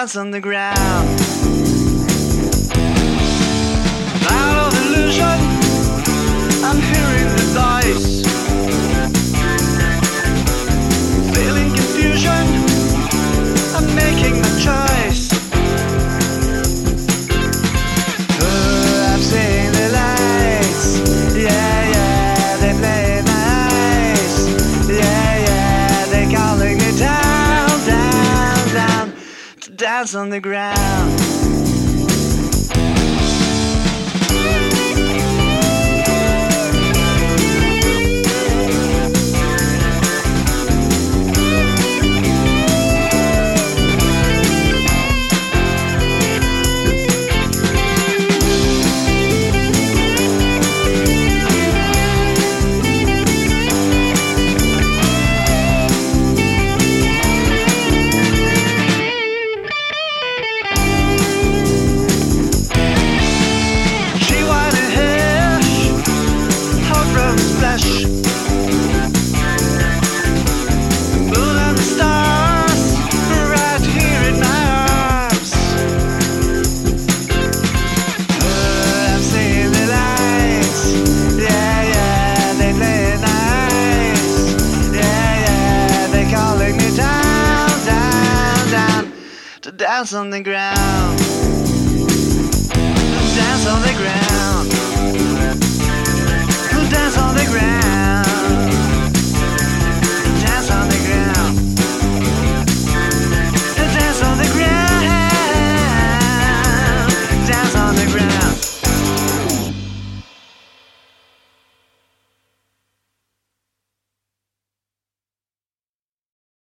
dance on the ground. Out of illusion, I'm hearing the dice. Feeling confusion, I'm making my choice. I've seen the lights, yeah, yeah, they play nice. Yeah, yeah, they're calling me down, down, down to dance on the ground. Moon and the stars right here in my arms. I'm seeing the lights, yeah, yeah, they play nice. Yeah, yeah, they're calling me down, down, down to dance on the ground. Dance on the ground.